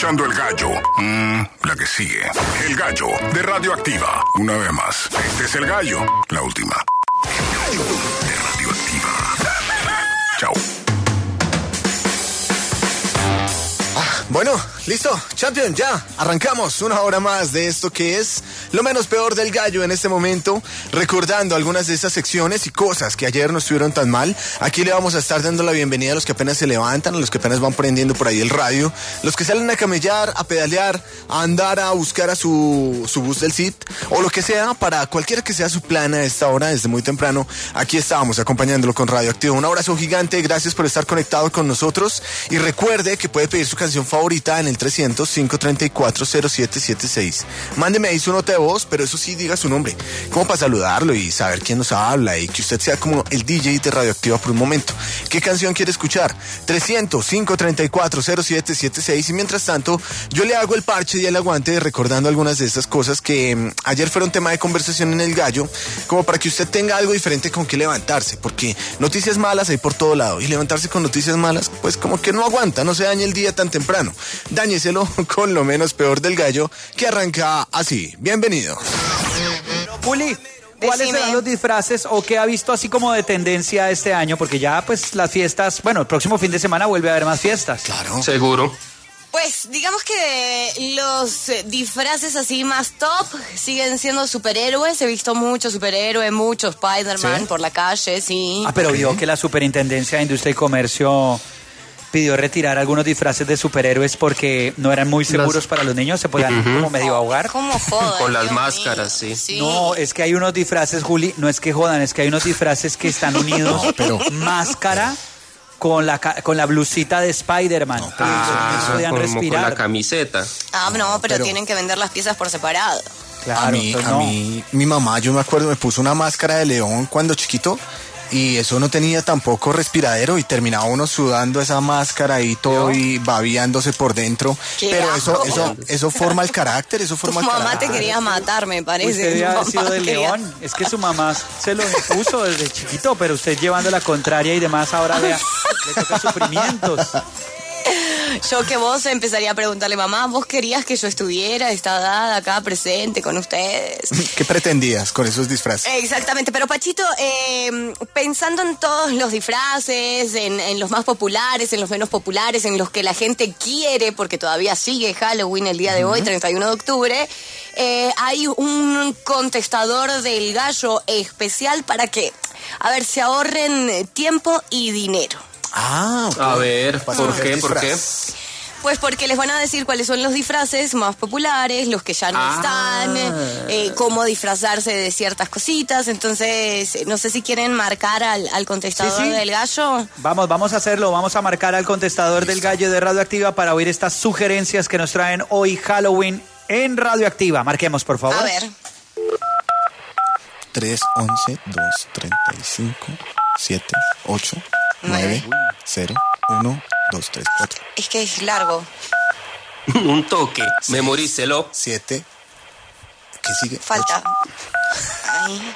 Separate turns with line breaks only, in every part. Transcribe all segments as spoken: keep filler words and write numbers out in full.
escuchando El Gallo. Mm, la que sigue. El Gallo de Radioactiva. Una vez más. Este es El Gallo. La última. El Gallo de Radioactiva. Chao.
Bueno, listo, Champion, ya, arrancamos una hora más de esto que es lo menos peor del Gallo en este momento, recordando algunas de estas secciones y cosas que ayer no estuvieron tan mal. Aquí le vamos a estar dando la bienvenida a los que apenas se levantan, a los que apenas van prendiendo por ahí el radio, los que salen a camellar, a pedalear, a andar a buscar a su, su bus del C I T, o lo que sea, para cualquiera que sea su plan a esta hora, desde muy temprano, aquí estábamos acompañándolo con Radioactivo. Un abrazo gigante, gracias por estar conectado con nosotros, y recuerde que puede pedir su canción favorita favorita en el trescientos, cinco treinta y cuatro, cero siete siete seis. Mándeme ahí su nota de voz, pero eso sí, diga su nombre, como para saludarlo y saber quién nos habla y que usted sea como el D J de Radioactiva por un momento. ¿Qué canción quiere escuchar? trescientos, cinco treinta y cuatro, cero siete siete seis. Y mientras tanto, yo le hago el parche y el aguante recordando algunas de estas cosas que mmm, ayer fueron tema de conversación en El Gallo, como para que usted tenga algo diferente con que levantarse, porque noticias malas hay por todo lado, y levantarse con noticias malas, pues como que no aguanta, no se daña el día tan temprano. Dáñeselo con lo menos peor del Gallo, que arranca así. Bienvenido.
Juli, ¿cuáles
Decime.
serán los disfraces o qué ha visto así como de tendencia este año? Porque ya pues las fiestas, bueno, el próximo fin de semana vuelve a haber más fiestas.
Claro.
Seguro.
Pues digamos que los eh, disfraces así más top siguen siendo superhéroes. He visto muchos superhéroes, muchos Spider-Man
¿Sí?
por la calle, sí.
Ah, pero vio que la Superintendencia de Industria y Comercio pidió retirar algunos disfraces de superhéroes porque no eran muy seguros
Las-
para los niños, se podían
Ujú.
como medio ahogar.
¿Cómo jodan?
Con las
Dios
máscaras,
mío.
sí.
No, es que hay unos disfraces, Juli, no es que jodan, es que hay unos disfraces que están unidos,
No, pero-
máscara con la ca- con la blusita de Spider-Man.
No, pero
Entonces,
Ah,
no podían
como con
respirar.
la camiseta.
Ah, no, pero,
Pero-
tienen que vender las piezas por separado.
Claro,
a mí,
entonces
a
no.
mí, mi mamá, yo me acuerdo, me puso una máscara de león cuando chiquito, y eso no tenía tampoco respiradero, y terminaba uno sudando esa máscara y todo, y babiándose por dentro.
¡Qué
Pero eso,
asco!
eso, eso forma el carácter, eso
Tu
forma el
mamá
carácter.
te quería matar, me parece.
Usted
Tu
debe haber
mamá
sido del
quería-
león. Es que su mamá se lo impuso desde chiquito, pero usted llevando la contraria y demás, ahora vea, le toca sufrimientos.
Yo que vos empezaría a preguntarle, mamá, ¿vos querías que yo estuviera esta edad acá presente con ustedes?
¿Qué pretendías con esos disfraces?
Exactamente, pero Pachito, eh, pensando en todos los disfraces, en, en los más populares, en los menos populares, en los que la gente quiere, porque todavía sigue Halloween el día de hoy, treinta y uno de octubre, eh, hay un contestador del Gallo especial para que, a ver, se ahorren tiempo y dinero.
Ah, ok.
A ver,
Para
¿por
escoger
qué? ¿Por qué?
disfraz.
Pues porque les van a decir cuáles son los disfraces más populares, los que ya no
Ah.
están, eh, cómo disfrazarse de ciertas cositas. Entonces, eh, no sé si quieren marcar al, al contestador
Sí, sí.
del Gallo.
Vamos, vamos a hacerlo, vamos a marcar al contestador del Gallo de Radioactiva para oír estas sugerencias que nos traen hoy Halloween en Radioactiva. Marquemos, por favor.
A ver.
tres, once, dos, treinta y cinco, siete, ocho, nueve, cero, uno, dos, tres, cuatro,
Es que es largo.
Un toque. Memorícelo.
siete. ¿Qué sigue?
Falta.
Ocho.
Ay,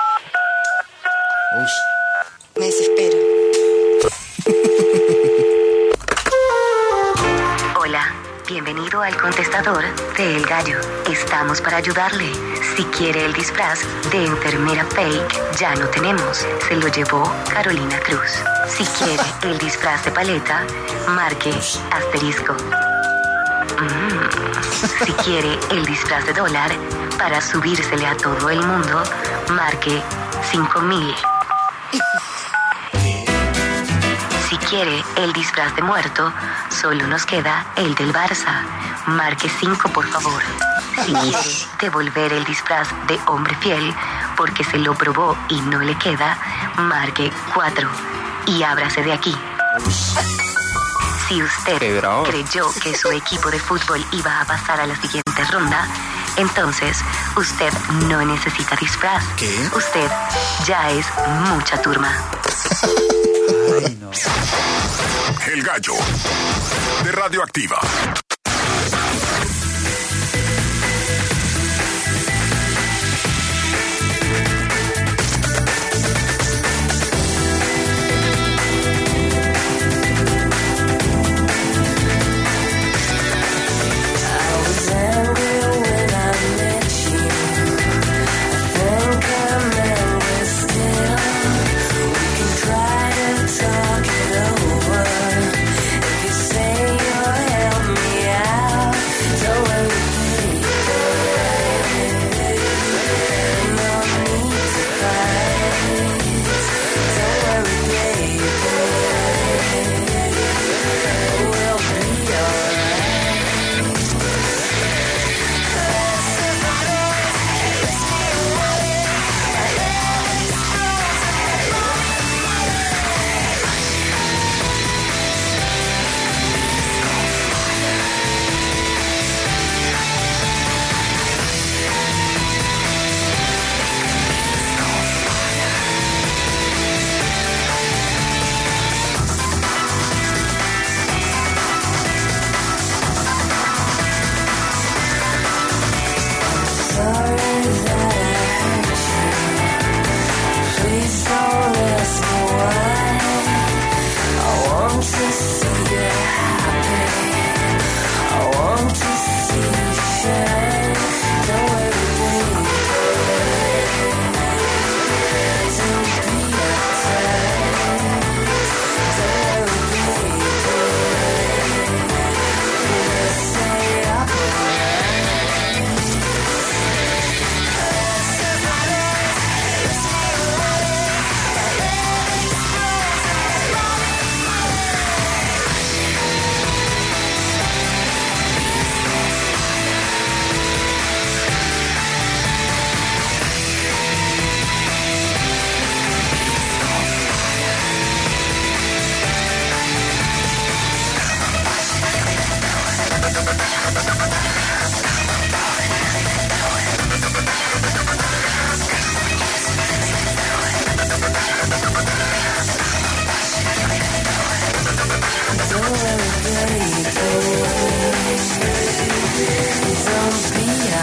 Ush.
me desespero.
Hola, bienvenido al contestador de El Gallo. Estamos para ayudarle. Si quiere el disfraz de enfermera fake, ya no tenemos. Se lo llevó Carolina Cruz. Si quiere el disfraz de paleta, marque asterisco. Mm. Si quiere el disfraz de dólar, para subírsele a todo el mundo, marque cinco mil. Si quiere el disfraz de muerto, solo nos queda el del Barça. Marque cinco, por favor. Si quiere devolver el disfraz de hombre fiel porque se lo probó y no le queda, marque cuatro y ábrase de aquí. Si usted
Qué bravo.
creyó que su equipo de fútbol iba a pasar a la siguiente ronda, entonces usted no necesita disfraz.
¿Qué?
Usted ya es mucha turma.
Ay, no.
El Gallo de Radioactiva.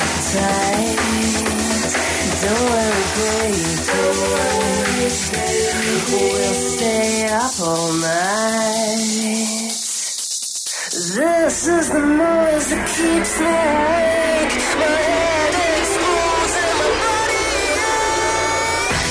Don't worry, baby, don't worry, we'll stay up all night. This is the noise that keeps me awake. My head explodes and my body aches.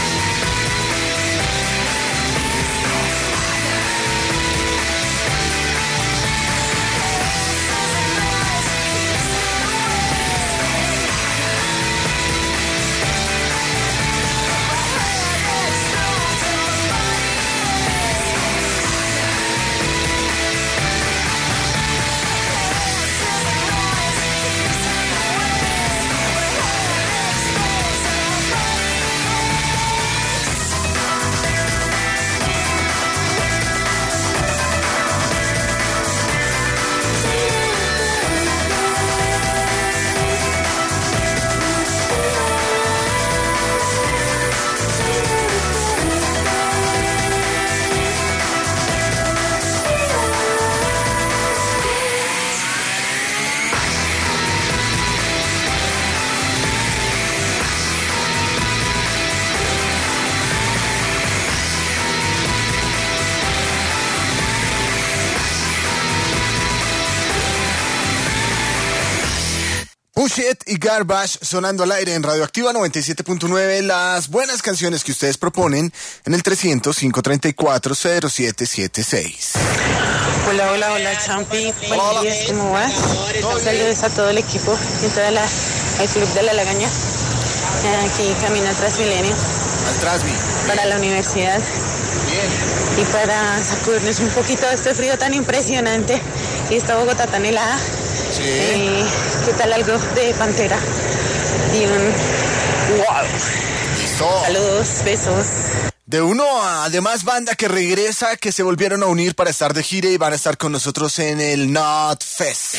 Push It y Garbage sonando al aire en Radioactiva noventa y siete punto nueve. Las buenas canciones que ustedes proponen en el trescientos, cinco treinta y cuatro, cero siete siete seis.
Hola, hola, hola, Champi. Buenos días, ¿cómo vas? Saludos a todo el equipo y toda la, el club de la Lagaña. Aquí camino a Transmilenio.
Al Transmi.
Para la universidad.
Bien.
Y para sacudirnos un poquito de este frío tan impresionante y esta Bogotá tan helada.
Sí.
Eh, ¿Qué tal algo de Pantera? Y un wow.
Listo.
Saludos, besos.
De uno a además banda que regresa, que se volvieron a unir para estar de gira y van a estar con nosotros en el Not Fest.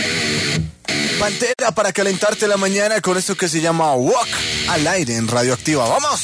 Pantera para calentarte la mañana con esto que se llama Walk al aire en Radioactiva. ¡Vamos!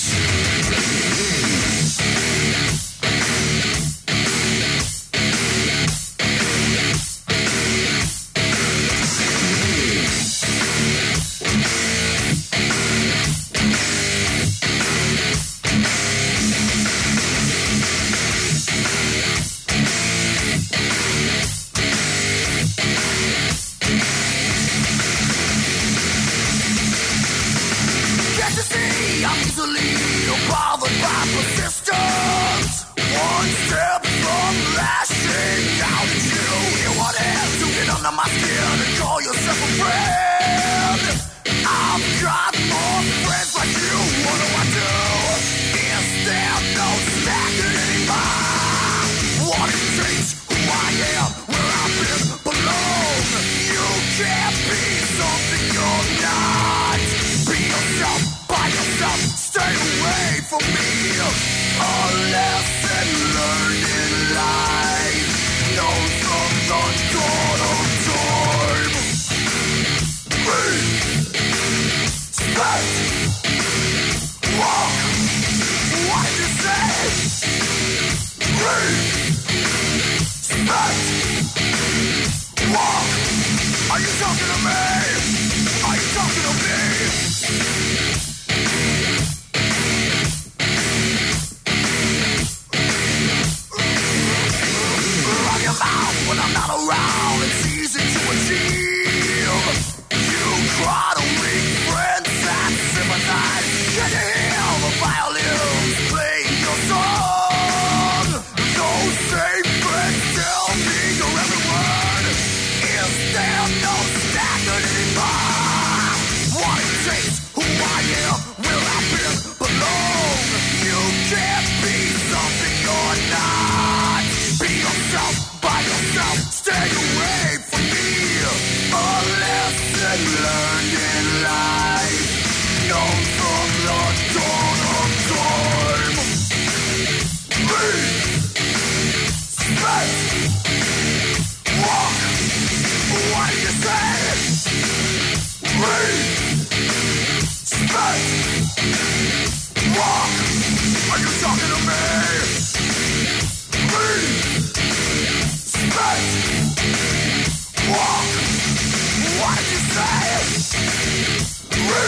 What did you say?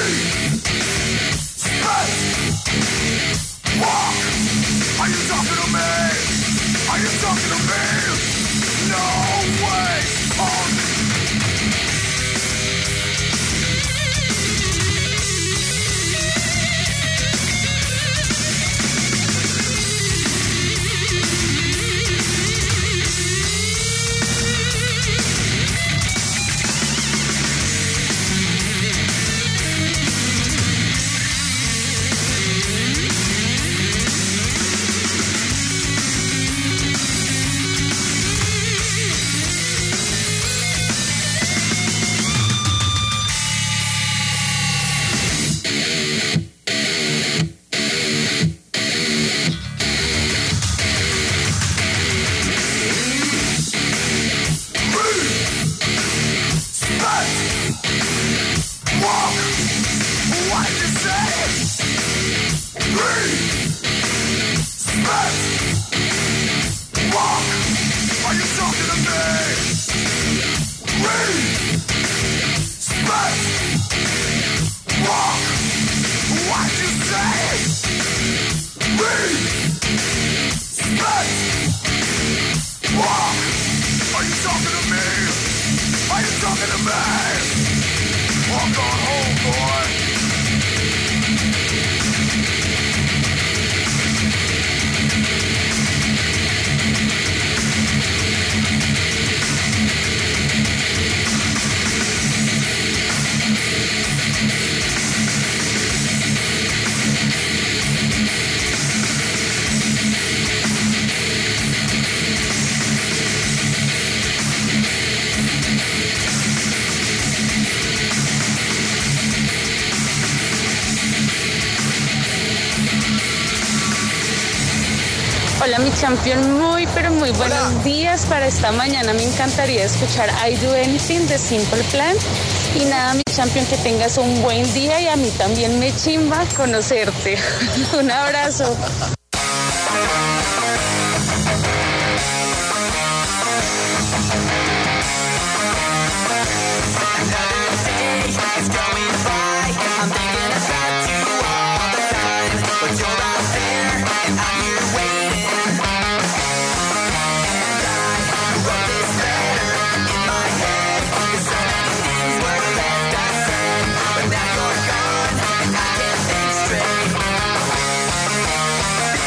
Hola mi champion, muy pero muy buenos Hola. días para esta mañana. Me encantaría escuchar I Do Anything de Simple Plan. Y nada mi champion, que tengas un buen día y a mí también me chimba conocerte. Un abrazo.
But now you're gone, and I can't think straight.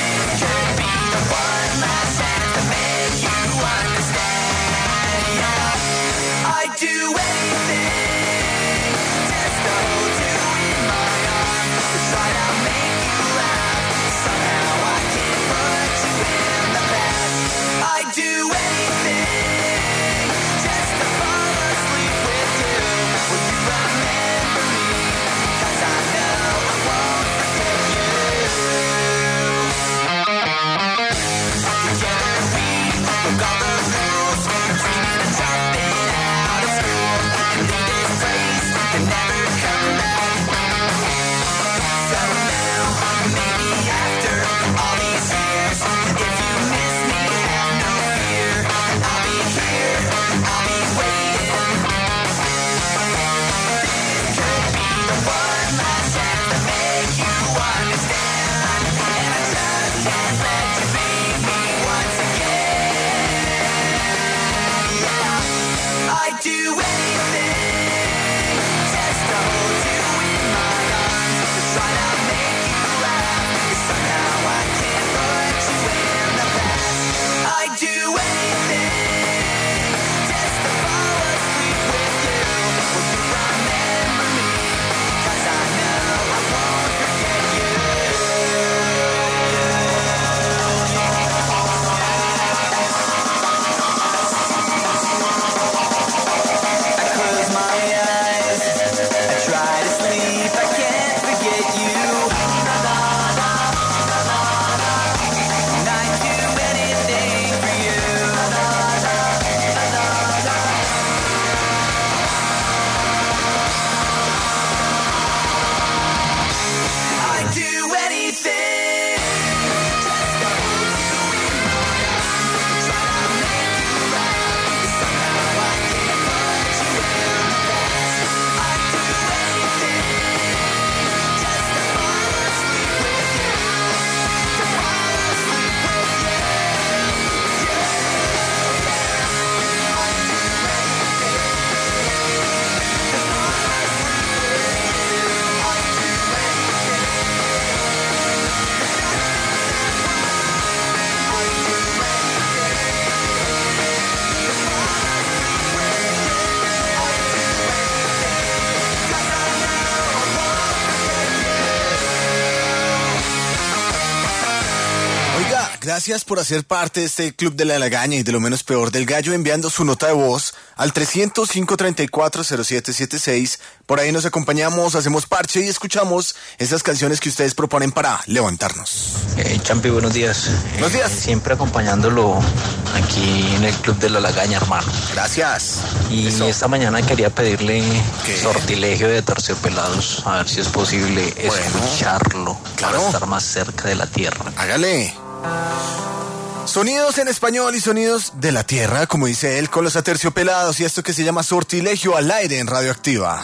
Gracias por hacer parte de este Club de la Lagaña y de lo menos peor del gallo enviando su nota de voz al trescientos, cinco treinta y cuatro, cero siete siete seis. Por ahí nos acompañamos, hacemos parche y escuchamos esas canciones que ustedes proponen para levantarnos.
Eh, Champi, buenos días.
Buenos días.
Eh, siempre acompañándolo aquí en el Club de la Lagaña, hermano.
Gracias.
Y
Eso.
esta mañana quería pedirle
¿Qué?
Sortilegio de Terciopelados, a ver si es posible
Bueno,
escucharlo
claro.
para estar más cerca de la tierra.
Hágale. Sonidos en español y sonidos de la tierra, como dice él, con los Aterciopelados y esto que se llama Sortilegio al aire en Radioactiva.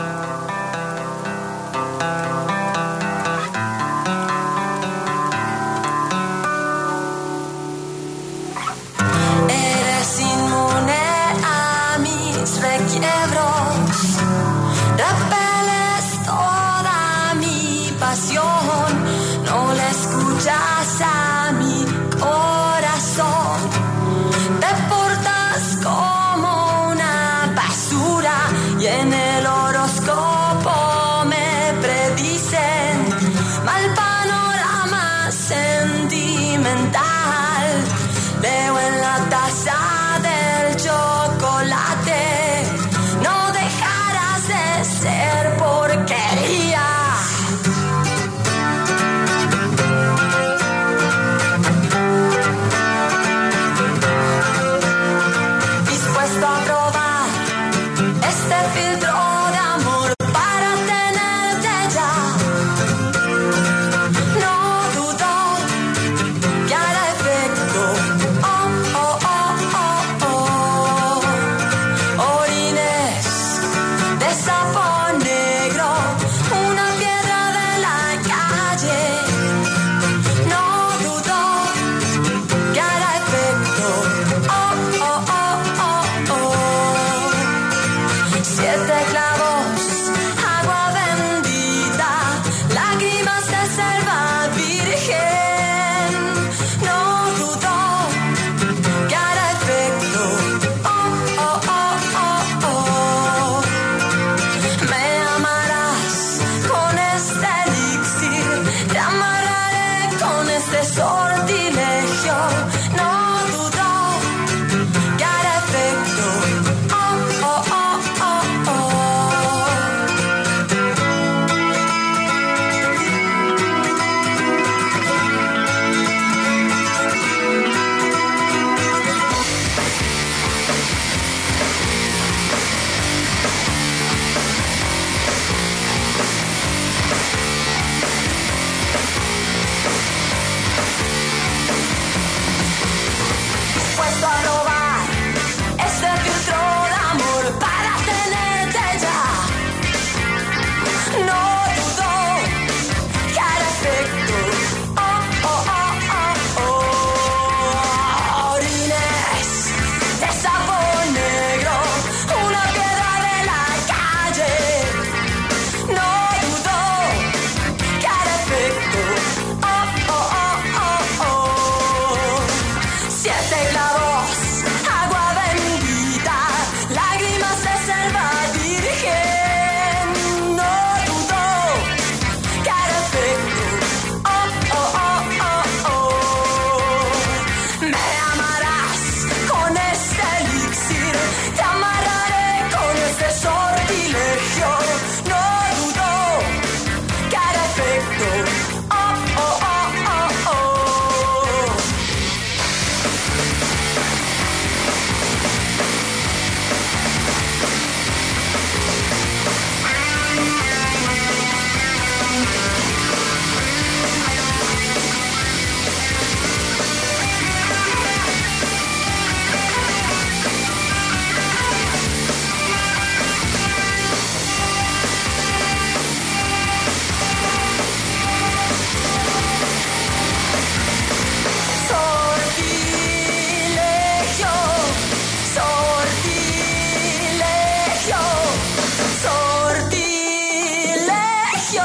Eres inmune a mis requiebros, repeles toda mi pasión, no le escuchas a mi corazón, te portas como una basura y en el horóscopo me predicen mal panorama sentimental. Leo en la taza del chocolate, no dejarás de ser porquería. Dispuesto a probar este filtro de amor para tenerte ya. No dudo que hará efecto. Oh, oh, oh, oh, oh. Orines de sapo negro, una piedra de la calle. No dudo que hará efecto. Oh, oh, oh, oh, oh. Siete clavos, agua bendita, lágrimas de selva virgen. No dudo que hará efecto. Oh, oh, oh, oh, oh. Me amarás con este elixir, te amarraré con este sortilegio. No dudo que hará efecto. Oh, oh, oh, oh, oh. Dispuesto a robar este filtro de amor para tenerte ya. No dudo que hará efecto. Oh, oh, oh, oh, oh. Orines de sapo negro, una piedra de la calle. No dudo que hará efecto. Oh, oh, oh, oh, oh. Siete clavos, agua bendita, lágrimas de selva virgen. No dudo que hará efecto. Oh, oh, oh, oh, oh. Me amarás con este elixir, te amarraré con este sortilegio. No dudo que hará efecto. Oh, oh, oh, oh, oh. Sortilegio, sortilegio, sortilegio.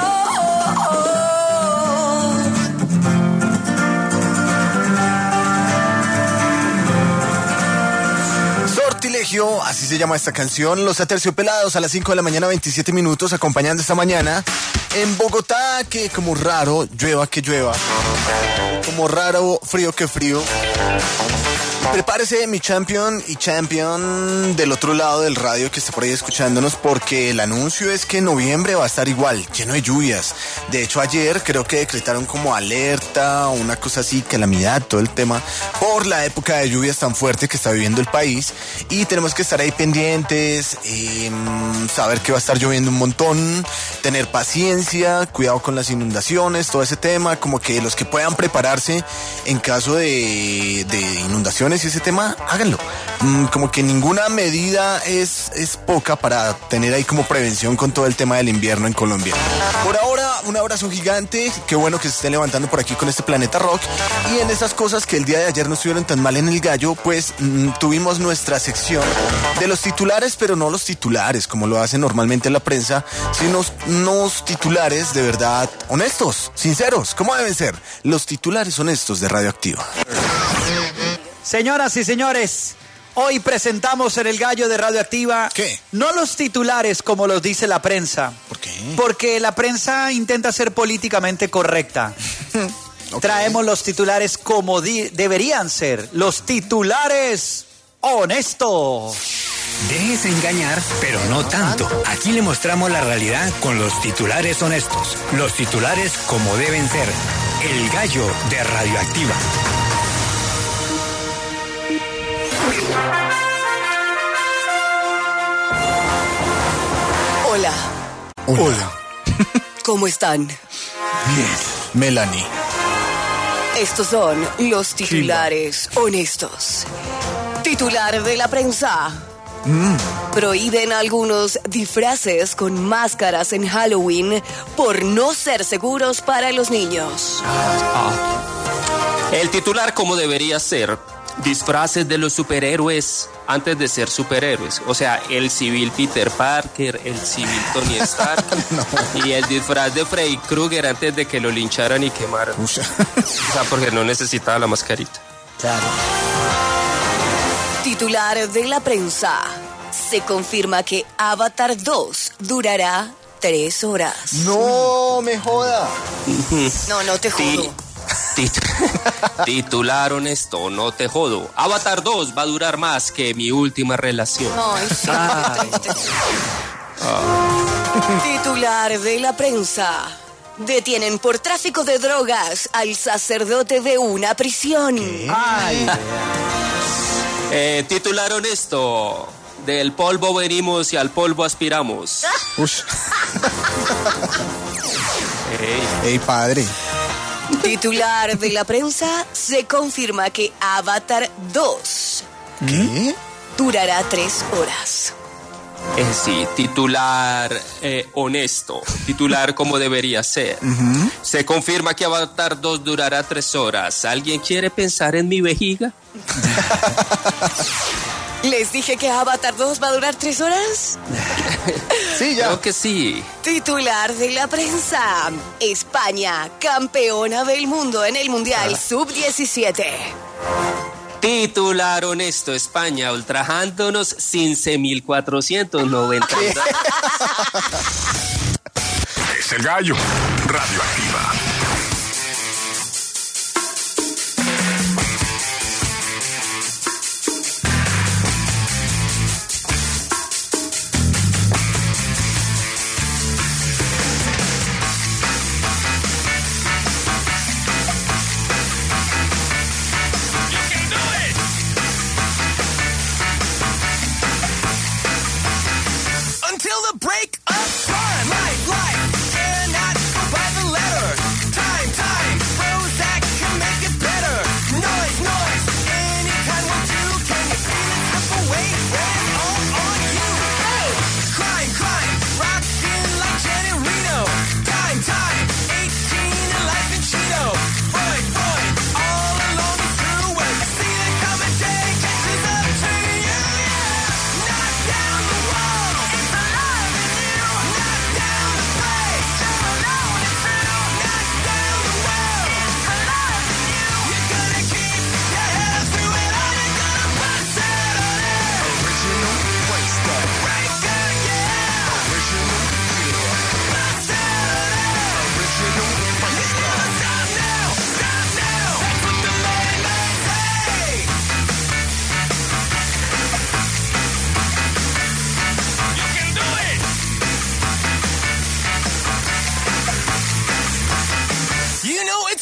Sortilegio, así se llama esta canción. Los Aterciopelados a las cinco de la mañana, veintisiete minutos, acompañando esta mañana En Bogotá, que como raro, llueva que llueva. Como raro, frío que frío. Prepárese, mi champion y champion del otro lado del radio que está por ahí escuchándonos, porque el anuncio es que noviembre va a estar igual, lleno de lluvias. De hecho, ayer creo que decretaron como alerta o una cosa así, calamidad, todo el tema, por la época de lluvias tan fuerte que está viviendo el país. Y tenemos que estar ahí pendientes, eh, saber que va a estar lloviendo un montón, tener paciencia, cuidado con las inundaciones, todo ese tema, como que los que puedan prepararse en caso de, de inundaciones y ese tema, háganlo. Mm, como que ninguna medida es, es poca para tener ahí como prevención con todo el tema del invierno en Colombia. Por ahora, un abrazo gigante. Qué bueno que se estén levantando por aquí con este Planeta Rock. Y en esas cosas que el día de ayer no estuvieron tan mal en el gallo, pues mm, tuvimos nuestra sección de los titulares, pero no los titulares como lo hace normalmente la prensa, sino unos titulares de verdad honestos, sinceros, como deben ser los titulares honestos de Radioactiva.
Señoras y señores, hoy presentamos en el gallo de Radioactiva
¿Qué?
No los titulares como los dice la prensa.
¿Por qué?
Porque la prensa intenta ser políticamente correcta. Okay. Traemos los titulares como di- deberían ser, los titulares honestos.
Déjese engañar, pero no tanto. Aquí le mostramos la realidad con los titulares honestos. Los titulares como deben ser. El gallo de Radioactiva.
Hola.
Hola. Hola.
¿Cómo están?
Bien. Melanie.
Estos son los titulares honestos. Titular de la prensa.
Mm.
Prohíben algunos disfraces con máscaras en Halloween por no ser seguros para los niños.
Ah. El titular como debería ser. Disfraces de los superhéroes antes de ser superhéroes. O sea, el civil Peter Parker, el civil Tony Stark no. Y el disfraz de Freddy Krueger antes de que lo lincharan y quemaran. O sea, porque no necesitaba la mascarita.
Claro.
Titular de la prensa. Se confirma que Avatar dos durará tres horas.
No me joda.
No, no te jodo.
Tit- Titular honesto, no te jodo. Avatar dos va a durar más que mi última relación.
Ay, sí, Ay. Qué triste. Ah. Titular de la prensa. Detienen por tráfico de drogas al sacerdote de una prisión.
Ay.
Eh, titular honesto. Del polvo venimos y al polvo aspiramos.
Ey, hey, padre.
Titular de la prensa. Se confirma que Avatar dos
¿Qué?
durará tres horas.
Eh, sí, titular eh, honesto, titular como debería ser.
Uh-huh.
Se confirma que Avatar dos durará tres horas. ¿Alguien quiere pensar en mi vejiga?
¿Les dije que Avatar dos va a durar tres horas?
Sí, ya.
Creo que sí.
Titular de la prensa. España, campeona del mundo en el Mundial ah. sub diecisiete.
Titular honesto, España ultrajándonos quince mil cuatrocientos noventa.
Es el gallo. Radioactiva.
Until the break of time, life, life cannot go by the letter.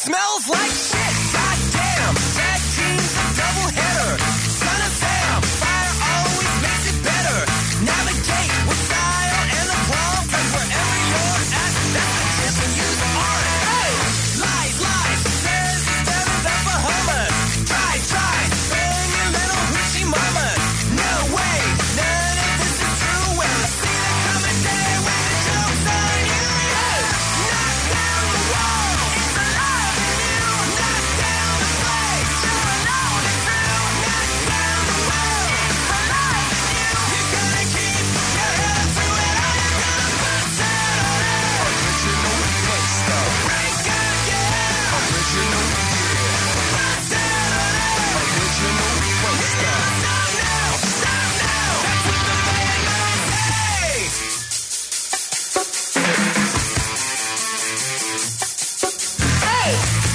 Smells like shit, goddamn. Tag team's a double header. Son of Sam, fire always makes it better. Navigate with style and the palm, cause wherever you're at, that's the champion you are. Hey! Lies, lies, says it's better than Bahamas. Try, try, bang your little hoochie mama. No way, none of this is true. Well, I see the coming day when the joke's on you. Hey! Knock down the wall, it's alive in you. Knock down the place, you're alone and true. Knock down the world, it's alive in you. You're gonna keep your head to it, or you're gonna bust out on it. Original gangsta. Break again. Original, yeah. Bust out on it. Original gangsta. Stop now, stop now. That's what the bad guys say. Hey!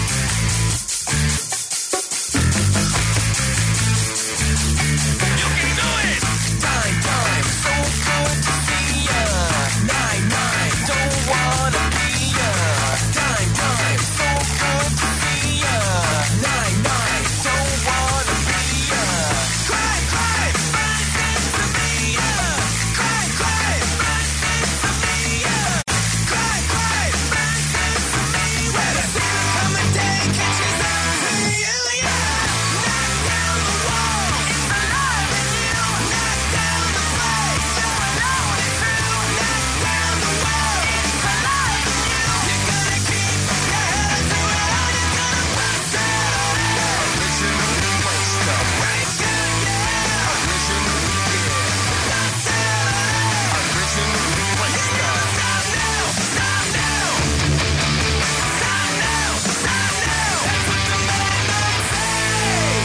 You can do it! Time, time, so good to see ya. Nine, nine, don't wanna be ya. Time, time, so good to see ya. Nine, nine, don't wanna be ya. Cry, cry, find things to be ya. Cry, cry, find things to be ya. Cry, cry, find things to be. When I see the coming day, catches up to you, yeah. Knock down the wall, it's alive in you. Knock down the place, you're alone and true. Knock down the world, it's alive in you. You're gonna keep your head to it, or you're gonna bust out on it. Original gangsta. Break again. Original, yeah. Bust out on it. Original gangsta. Stop now, stop now. Stop now, stop now. That's what the bad guys say.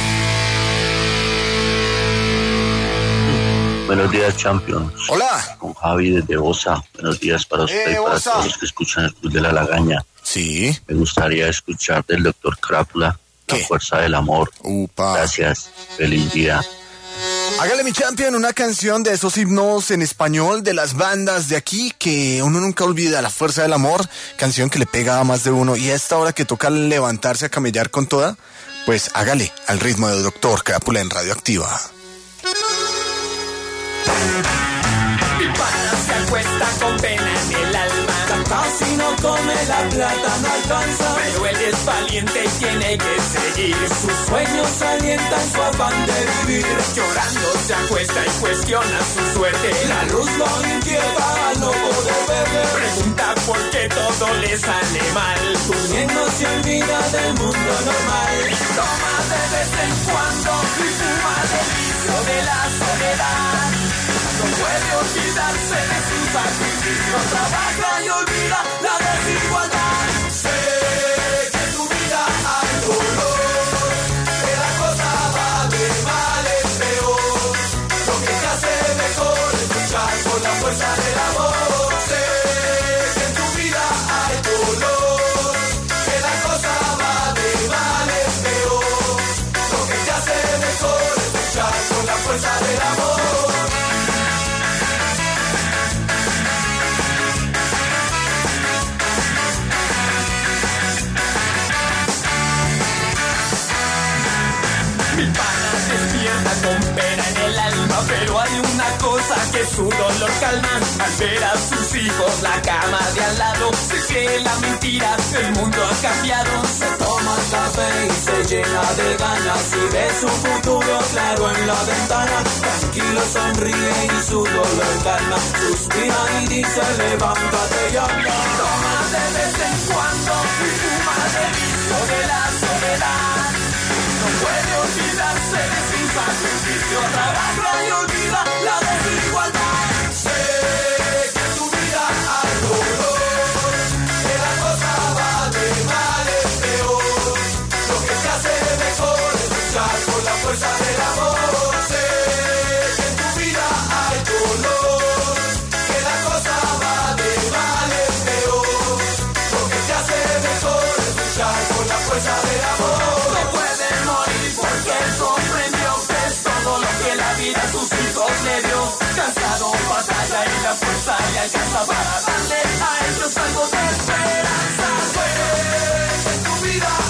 Buenos días, Champions.
Hola.
Con Javi desde Bosa. Buenos días para usted
Eh,
y para
Bosa.
todos los que escuchan el Club de la Lagaña.
Sí.
Me gustaría escuchar del doctor Crápula,
¿Qué?
La Fuerza del Amor.
Upa.
Gracias. Feliz día.
Hágale, mi champion, una canción de esos himnos en español de las bandas de aquí que uno nunca olvida, La Fuerza del Amor, canción que le pega a más de uno. Y a esta hora que toca levantarse a camellar con toda, pues hágale al ritmo de doctor Crápula en Radioactiva.
Mi pana se acuesta con pena en el alma. Casi no come, la plata no alcanza. Pero él es valiente y tiene que seguir. Sus sueños alientan su afán de vivir. Llorando se acuesta y cuestiona su suerte. La luz lo inquieta al no poder beber. Pregunta por qué todo le sale mal. Durmiendo se olvida del mundo normal. Toma de vez en cuando y fuma del vicio de la soledad. No puede olvidarse de su sacrificio. Trabaja y olvida la desigualdad. Sé que en tu vida hay dolor, que la cosa va de mal en peor. Lo que te hace mejor es luchar por la fuerza del amor. Sé que en tu vida hay dolor, que la cosa va de mal en peor. Lo que te hace mejor es luchar por la fuerza del amor. Mi pana despierta con pena en el alma, pero hay una cosa que su dolor calma. Al ver a sus hijos la cama de al lado, se cree la mentira, el mundo ha cambiado. Se toma café y se llena de ganas y ve su futuro claro en la ventana. Tranquilo sonríe y su dolor calma. Suspira y dice levántate ya. Toma de vez en cuando y fuma del vicio de la soledad. No puede olvidarse de su sacrificio. Trabaja y olvida la desigualdad. Sé que en tu vida hay dolor, que la cosa va de mal en peor. Lo que te hace mejor es luchar por la fuerza del amor. Sé que en tu vida hay dolor, que la cosa va de mal en peor. Lo que te hace mejor es luchar por la fuerza del amor. A sus hijos le dio, cansado, batalla y la fuerza le alcanza para darle a ellos algo de esperanza. Fue en tu vida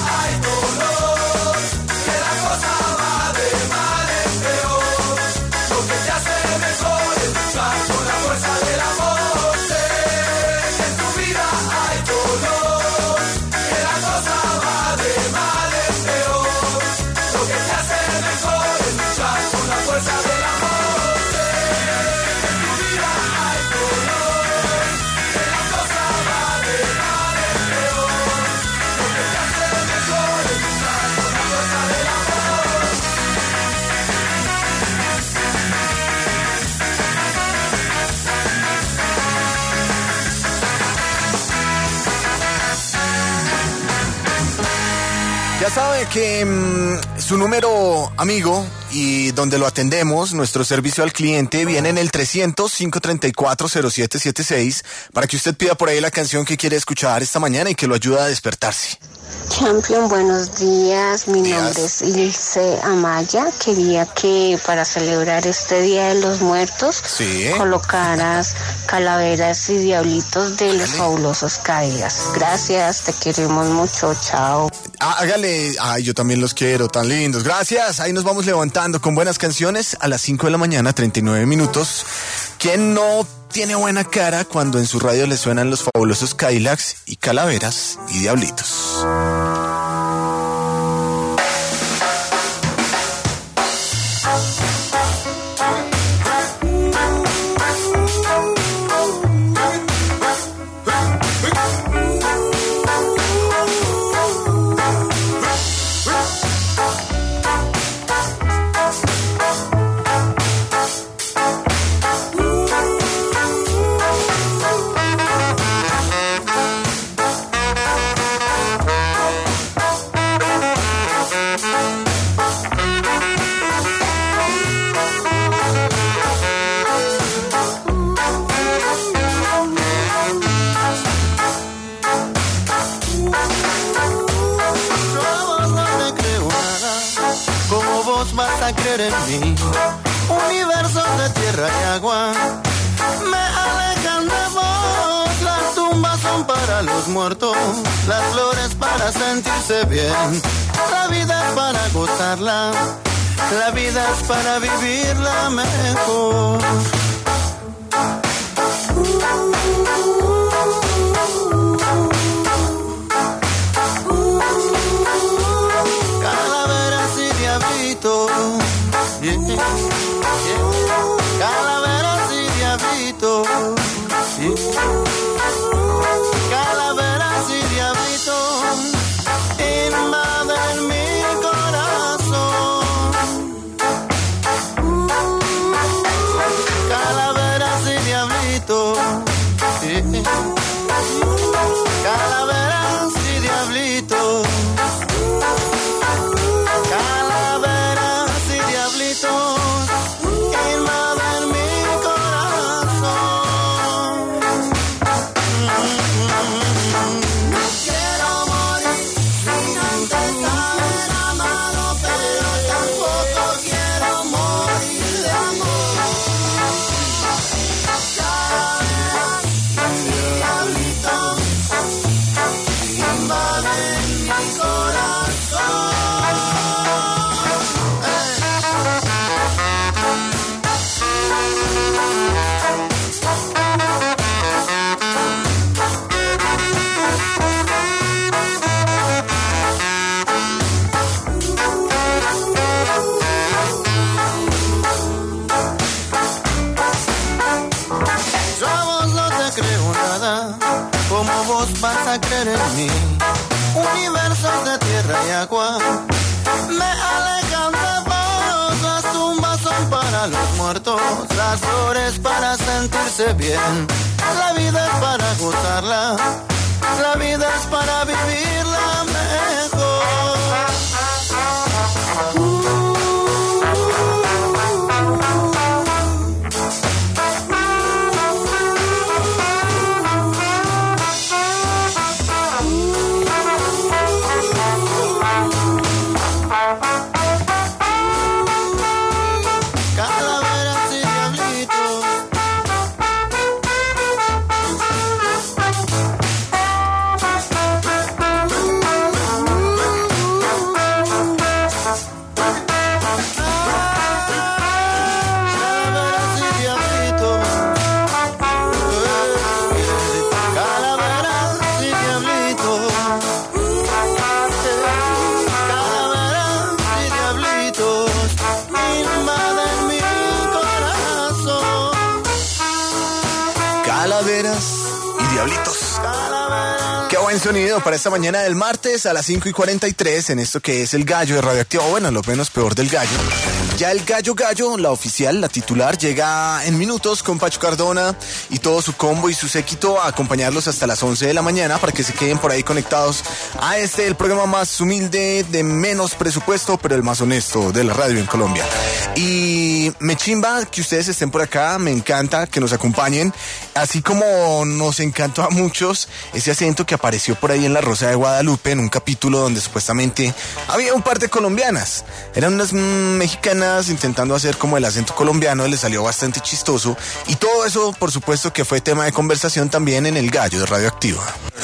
sabe que mmm, su número amigo y donde lo atendemos, nuestro servicio al cliente, viene en el trescientos, cinco treinta y cuatro, cero siete siete seis para que usted pida por ahí la canción que quiere escuchar esta mañana y que lo ayude a despertarse.
Champion, buenos días. Mi
días.
nombre es Ilse Amaya. Quería que para celebrar este Día de los Muertos
Sí.
colocaras calaveras y diablitos de los fabulosos Cadillacs. Gracias, te queremos mucho. Chao.
Ah, hágale. Ay, yo también los quiero, tan lindos. Gracias. Ahí nos vamos levantando con buenas canciones a las cinco de la mañana, treinta y nueve minutos. ¿Quién no tiene buena cara cuando en su radio le suenan los fabulosos Cadillacs y calaveras y diablitos?
En mí, universos de tierra y agua me alejan de vos. Las tumbas son para los muertos, las flores para sentirse bien. La vida es para gozarla, la vida es para vivirla mejor. Calaveras y diablitos. Yeah, yeah. Calaveras y diablitos, yeah. Calaveras y diablitos invaden mi corazón. Calaveras y diablitos, yeah. Calaveras y diablitos. Invaden mi corazón. No quiero morir sin antes haber amado, pero tampoco quiero morir de amor. Calaveras y diablitos invaden mi corazón. ¿Cómo vos vas a creer en mí? Universos de tierra y agua me alejan de vos. Las tumbas son para los muertos, las flores para sentirse bien. La vida es para gozarla, la vida es para vivirla mejor.
buen sonido para esta mañana del martes a las cinco y cuarenta y tres en esto que es el Gallo de Radioactiva. Bueno, lo menos peor del Gallo. Ya el Gallo Gallo, la oficial, la titular, llega en minutos con Pacho Cardona y todo su combo y su séquito a acompañarlos hasta las once de la mañana para que se queden por ahí conectados a este, el programa más humilde, de menos presupuesto, pero el más honesto de la radio en Colombia. Y me chimba que ustedes estén por acá, me encanta que nos acompañen, así como nos encantó a muchos ese acento que apareció por ahí en La Rosa de Guadalupe, en un capítulo donde supuestamente había un par de colombianas. Eran unas mm, mexicanas intentando hacer como el acento colombiano, les salió bastante chistoso. Y todo eso, por supuesto, que fue tema de conversación también en el Gallo de Radioactiva.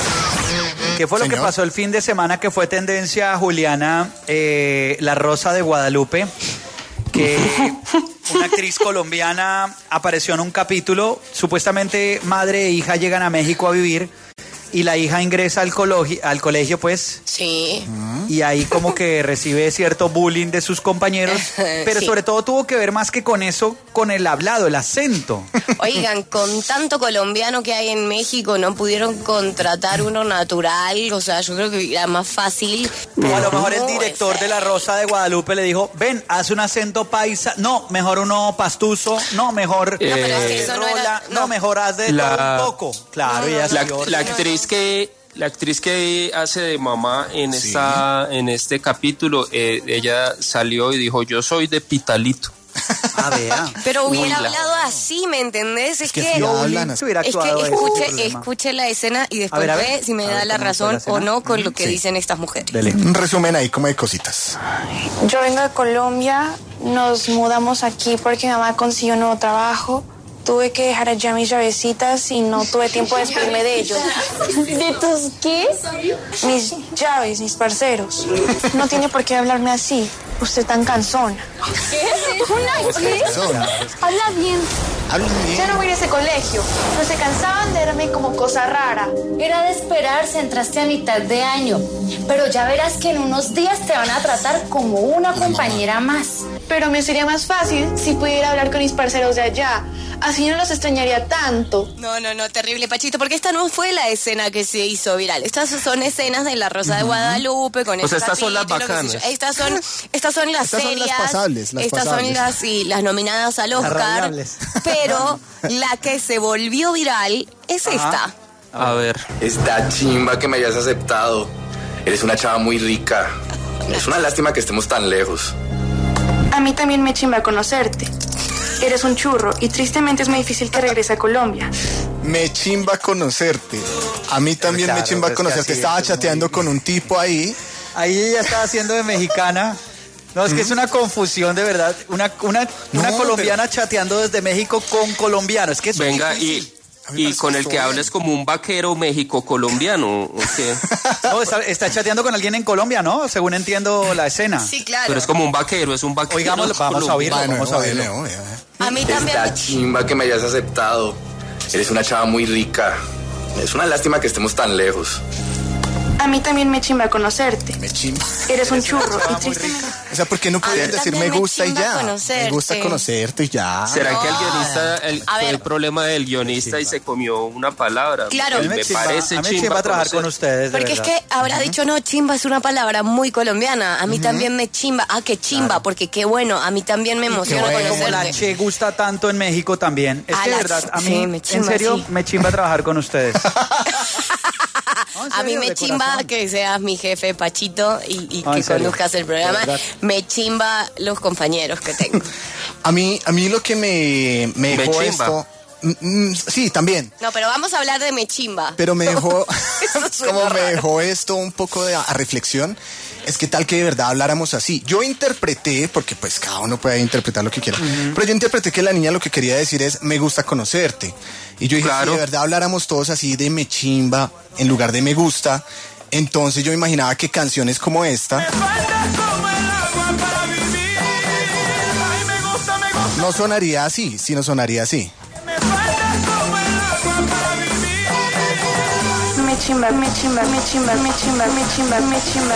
¿Qué fue
Señor.
lo que pasó el fin de semana que fue tendencia, Juliana? Eh, La Rosa de Guadalupe, que una actriz colombiana apareció en un capítulo. Supuestamente madre e hija llegan a México a vivir y la hija ingresa al colegio, al colegio pues.
Sí.
Y ahí como que recibe cierto bullying de sus compañeros, pero
Sí.
sobre todo tuvo que ver más que con eso, con el hablado, el acento.
Oigan, con tanto colombiano que hay en México, no pudieron contratar uno natural. O sea, yo creo que era más fácil.
O a lo mejor el
No,
director de La Rosa de Guadalupe le dijo, ven, haz un acento paisa. No, mejor uno pastuso. No, mejor...
No, pero es
que eso no
rola.
era-
no,
no.
mejor haz de
La-
todo un poco. Claro,
No,
y ella
La,
salió-
la actriz que la actriz que hace de mamá en
Sí.
esta en este capítulo, eh, ella salió y dijo, yo soy de Pitalito.
Ah, vea.
Pero hubiera
Uy, la-
hablado así, ¿me entendés? Es
que
que...
si
Yo
hablan así.
hubiera
Es que
actuado ese
escuche,
problema.
escuche la escena y después
A ver, a
ve
ver.
si me
A
da
ver
la
cómo fue
razón
la escena.
o no con lo que
Sí.
dicen estas mujeres.
Dele.
Un resumen ahí como de cositas.
Yo vengo de Colombia, nos mudamos aquí porque mi mamá consiguió un nuevo trabajo. Tuve que dejar allá mis llavecitas y no tuve tiempo de despedirme de ellos.
¿De tus qué?
Mis llaves, mis parceros. No tiene por qué hablarme así. Usted tan cansona.
¿Una qué? Habla bien.
Hablen
Ya
bien.
no voy a ir a ese colegio. No se cansaban de verme como cosa rara.
Era de esperarse, entraste a mitad de año. Pero ya verás que en unos días te van a tratar como una compañera más.
Pero me sería más fácil si pudiera hablar con mis parceros de allá. Así no los extrañaría tanto.
No, no, no, terrible, Pachito, porque esta no fue la escena que se hizo viral. Estas son escenas de La Rosa de Guadalupe con
O sea,
esos
estas son las
capítulos, qué sé yo.
bacanas.
Estas son, estas son las
Estas son las
serias.
pasables, las
estas
pasables.
son las, sí, las nominadas al Oscar.
radiables.
Pero la que se volvió viral es esta.
A ver.
Está chimba que me hayas aceptado. Eres una chava muy rica. Es una lástima que estemos tan lejos.
A mí también me chimba conocerte. Eres un churro y tristemente es muy difícil que regrese a Colombia.
Me chimba conocerte. A mí también
Claro,
me chimba
pues que
conocerte.
así
Estaba
es, es muy
chateando
difícil.
con un tipo ahí.
Ahí ella estaba haciendo de mexicana. No, es que es una confusión de verdad. Una, una, una
No,
colombiana chateando desde México con colombiano. Es que eso es
Venga,
difícil.
y,
A mí me
y
parece
con
que
el que
estuvo
hables como un vaquero México-colombiano. ¿O qué?
No, está, está chateando con alguien en Colombia, ¿no? Según entiendo la escena.
Sí, claro.
Pero es como un vaquero, es un vaquero.
Oigámoslo, vamos a oírlo,
colombiano.
vamos a oírlo.
Bueno, bueno, bueno.
A mí también
Está
me
chimba que me hayas aceptado. Eres una chava muy rica. Es una lástima que estemos tan lejos.
A mí también me chimba conocerte.
Me chimba.
Eres un churro y tristemente...
O sea, ¿por qué no podían
mí
decir
también
me
me
gusta y
chimba
ya?
conocerte.
Me gusta conocerte y ya.
¿Será que el guionista, el,
A
fue
ver.
el problema del guionista y se comió una palabra?
Claro.
Me,
A mí me chimba-
parece
a mí me
chimba
chimba trabajar
conocer.
con ustedes, de
Porque es
verdad.
que habrá dicho, no, chimba es una palabra muy colombiana. A mí también me chimba. Ah, que chimba, porque qué bueno. A mí también me emociona
bueno.
Como la
conocerte.
Che gusta tanto en México también. Es
A
que de
la
verdad,
Che-
a mí,
sí, me
en
chimba,
serio,
sí.
me chimba trabajar con ustedes. No, en
A mí
serio,
me
de
chimba
corazón.
que seas mi jefe Pachito y, y
Ah,
que
¿en serio?
conduzcas el programa.
De verdad.
Me chimba los compañeros que tengo.
A mí, a mí lo que me, me
Me
dejó
chimba.
esto... Mm, mm, sí, también.
No, pero vamos a hablar de me chimba.
Pero me dejó,
Eso suena
como me
raro.
dejó esto un poco de, a reflexión, es que tal que de verdad habláramos así. Yo interpreté, porque pues cada uno puede interpretar lo que quiera, pero yo interpreté que la niña lo que quería decir es, me gusta conocerte. Y yo dije,
Claro.
si de verdad habláramos todos así de me chimba, en lugar de me gusta, entonces yo imaginaba que canciones como esta no sonaría así, sino sonaría así.
Me chimba, me chimba, me chimba, me chimba, me chimba, me chimba.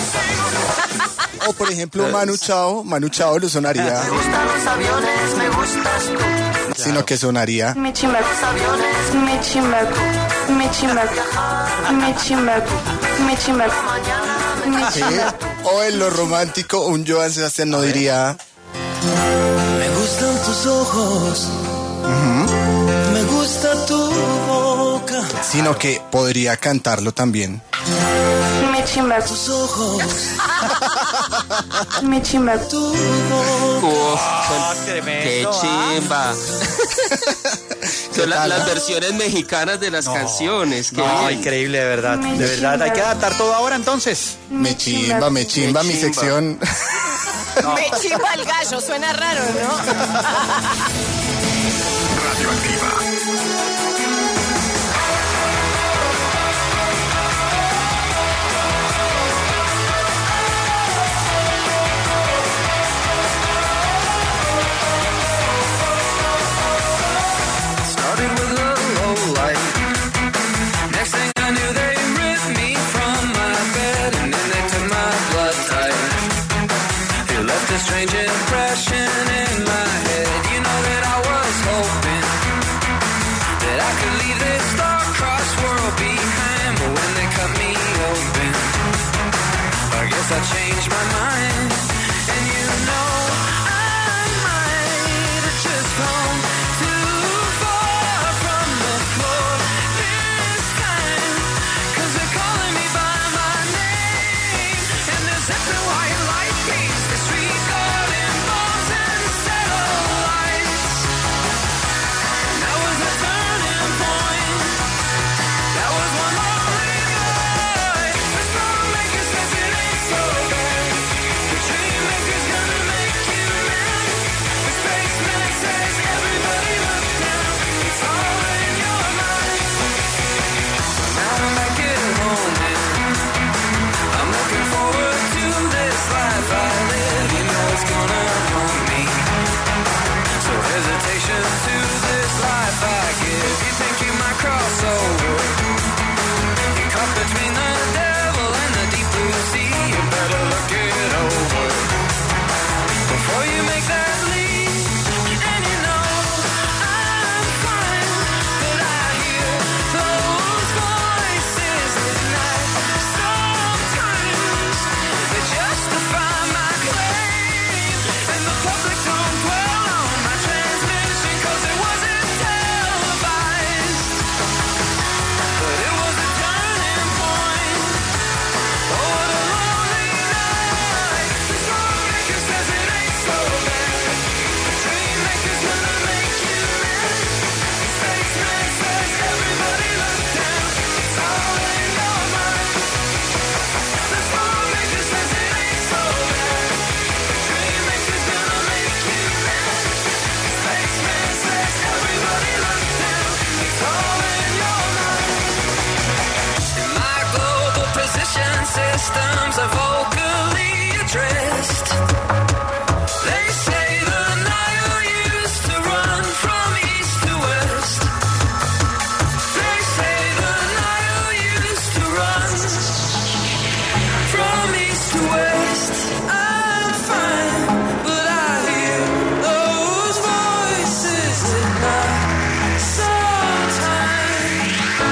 O por ejemplo, Manu Chao, Manu Chao lo sonaría...
Me gustan los aviones, me gustas tú.
sino que sonaría.
Me chimbaco, me chimbaco, me chimbaco, me chimbaco, me chimbaco, me
Sí.
chimbaco.
O en lo romántico, un Joan Sebastián no diría.
Me gustan tus ojos, me gusta tu boca.
Sino que podría cantarlo también.
Me chimbaco,
tus ojos,
me chimbaco,
tu boca.
Uf,
Ah,
qué
tremendo, ah.
chimba. Son la- las versiones mexicanas de las canciones. qué
No,
bien.
increíble, de verdad. De verdad, hay que adaptar todo ahora entonces.
Me chimba, me chimba mi
chimba.
sección.
Me chimba el gallo, suena raro, ¿no?
Radioactiva.
Started with a low light. Next thing I knew, they ripped me from my bed and then they took my blood type. It left a strange impression in my head. You know that I was hoping that I could leave this star-crossed world behind, but when they cut me open, I guess I changed my mind. And you know I might have just gone too far from the floor this time, 'cause they're calling me by my name, and they're zipping white light beams, the street garden balls and satellites. That was the turning point. That was one lonely night. The stormmaker says it ain't so bad. The dream maker's gonna make you mad. The spaceman says everybody look down. It's all in your mind. Now I'm back at home and I'm looking forward to this life I live. You know it's gonna haunt me. So hesitation to this life I give. You think you might cross over? You're caught between the devil and the deep blue sea. You better look it over before you make that leap. And you know I'm fine, but I hear those voices at night. Sometimes they justify my claim, and the public don't dwell on my transmission 'cause it wasn't televised. But it was a turning point. Oh, what a lonely night. The stormmaker says it ain't so bad. The dream maker's gonna make you mad. The spaceman says everybody look down. It's all in your mind. The stormmaker says it ain't so bad. The dream maker's gonna make you mad. The spaceman says everybody look down. It's all in your mind. In my global position systems are vocally addressed. They say the Nile used to run from east to west. They say the Nile used to run from east to west. I'm fine, but I hear those voices at night. Sometimes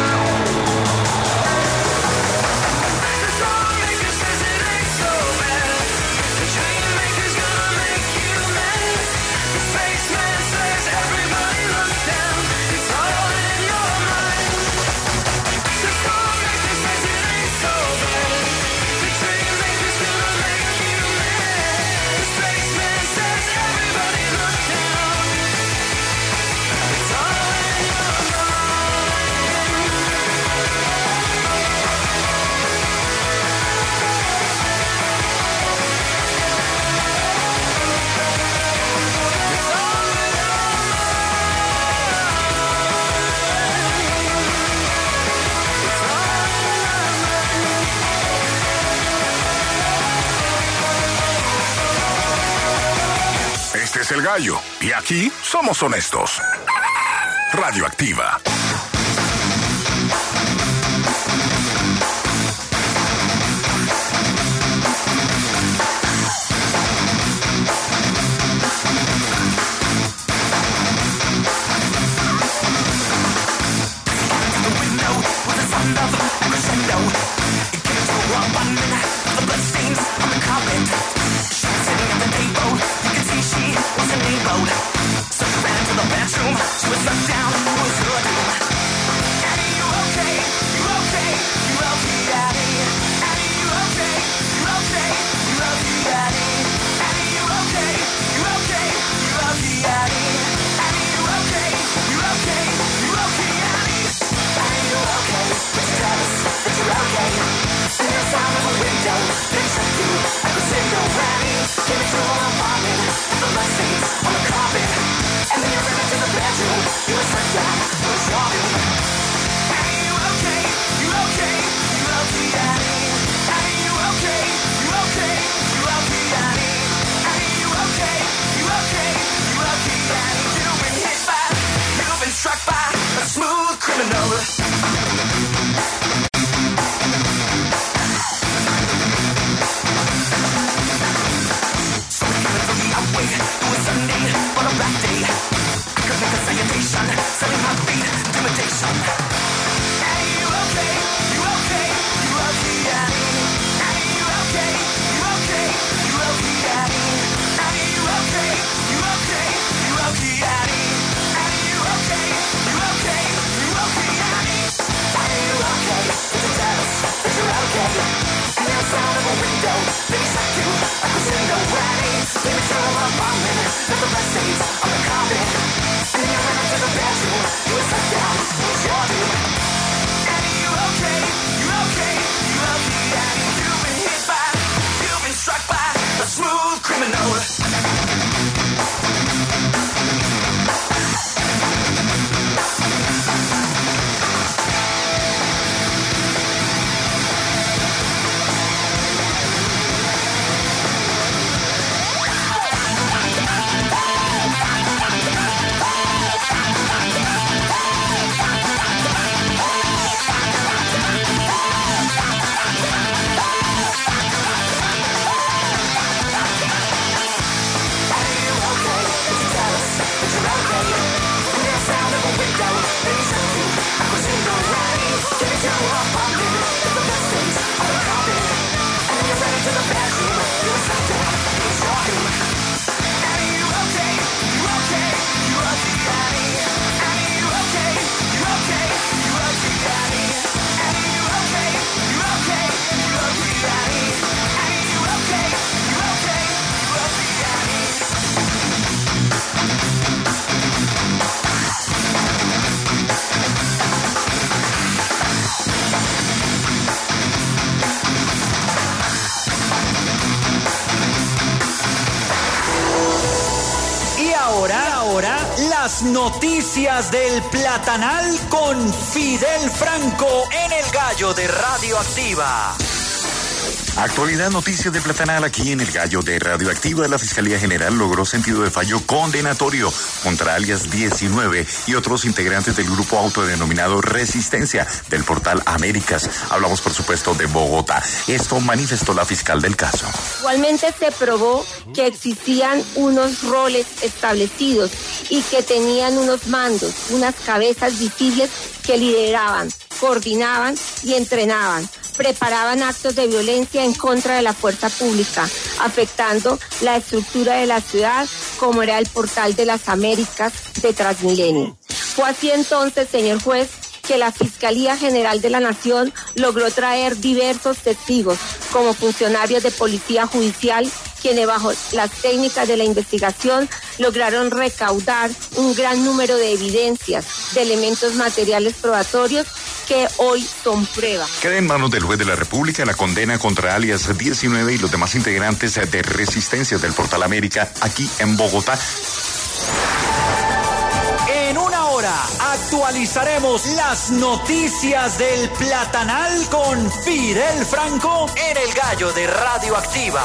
the stormmaker says it ain't so bad. The dream maker's gonna make you mad. The spaceman says everybody look down. It's all in your mind. The stormmaker says it ain't so bad. The dream maker's gonna make you mad. The spaceman says everybody look down. It's all in your
Este es el gallo. Y aquí somos honestos. Radioactiva.
las noticias del Platanal con Fidel Franco en El Gallo de Radioactiva.
Actualidad, noticias de Platanal aquí en El Gallo de Radioactiva. La Fiscalía General logró sentido de fallo condenatorio contra alias diecinueve y otros integrantes del grupo autodenominado Resistencia del portal Américas. Hablamos, por supuesto, de Bogotá. Esto manifestó la fiscal del caso.
Igualmente se probó que existían unos roles establecidos y que tenían unos mandos, unas cabezas visibles que lideraban, coordinaban y entrenaban. Preparaban actos de violencia en contra de la fuerza pública, afectando la estructura de la ciudad, como era el portal de las Américas de Transmilenio. Fue así entonces, señor juez, que la Fiscalía General de la Nación logró traer diversos testigos, como funcionarios de policía judicial, quienes bajo las técnicas de la investigación lograron recaudar un gran número de evidencias, de elementos materiales probatorios que hoy son prueba.
Queda en manos del juez de la República la condena contra alias diecinueve y los demás integrantes de Resistencia del portal América aquí en Bogotá.
En una hora actualizaremos las noticias del Platanal con Fidel Franco en El Gallo de Radioactiva.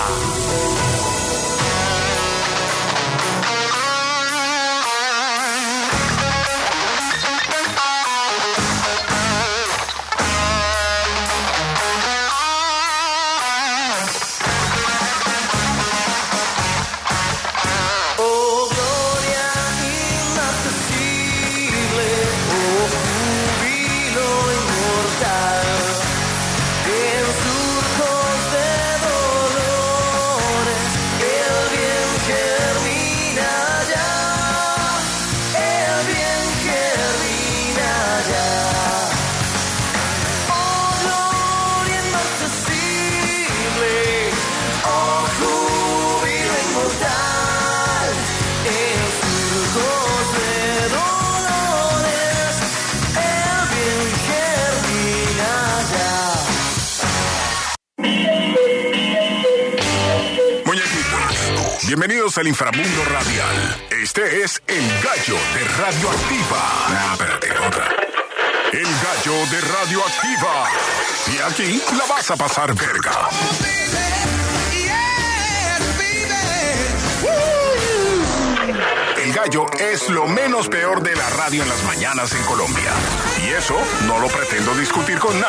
Bienvenidos al inframundo radial. Este es El Gallo de Radioactiva. Ah, espérate, otra. El Gallo de Radioactiva. Y aquí la vas a pasar verga. El Gallo es lo menos peor de la radio en las mañanas en Colombia. Y eso no lo pretendo discutir con nadie.